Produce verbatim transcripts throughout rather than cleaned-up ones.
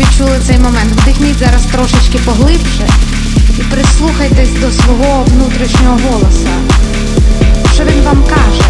відчули цей момент, вдихніть зараз трошечки поглибше і прислухайтесь до свого внутрішнього голоса. Що він вам каже?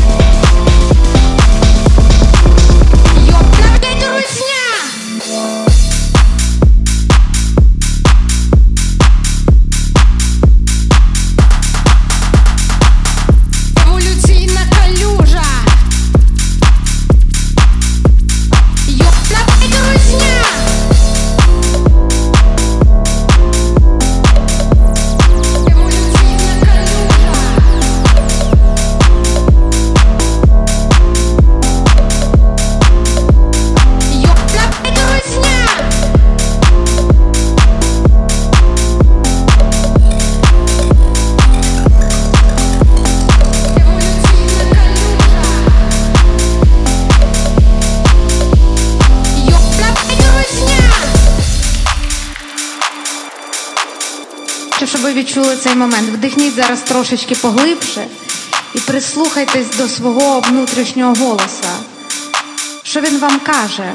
Щоб ви відчули цей момент, вдихніть зараз трошечки поглибше і прислухайтесь до свого внутрішнього голоса. Що він вам каже?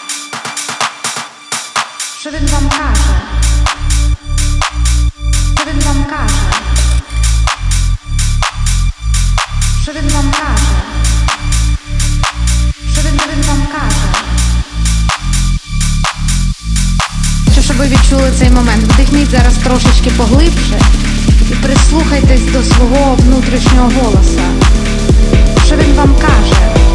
Що він вам каже? Що він вам каже? Що він вам каже? Що він, він вам каже? Щоб ви відчули цей момент, вдихніть зараз трошечки поглибше і прислухайтесь до свого внутрішнього голоса. Що він вам каже?